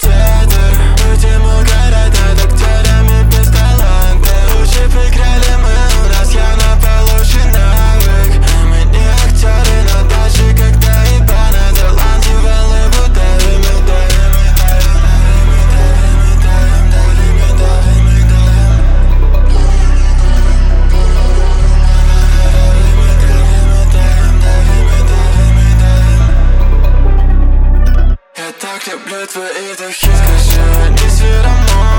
театр. Будем угорать над актерами без таланта. Лучше б играли мы, у нас явно получше навык. Мы не актеры, но даже когда ебано талантливые будем мы давим. Я так люблю твои духи. Скажи, они звероморфы.